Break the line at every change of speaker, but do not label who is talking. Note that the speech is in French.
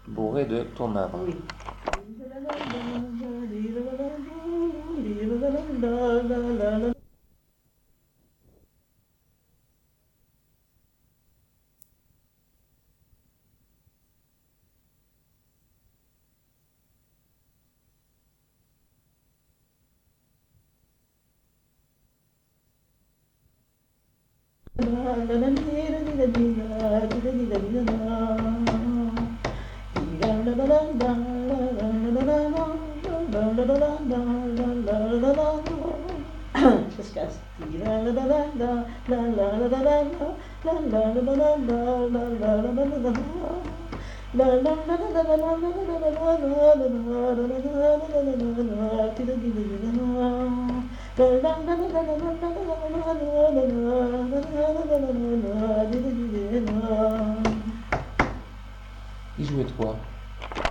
bourré de ton œuvre.
Oui. Ça se casse.
Il jouait de quoi?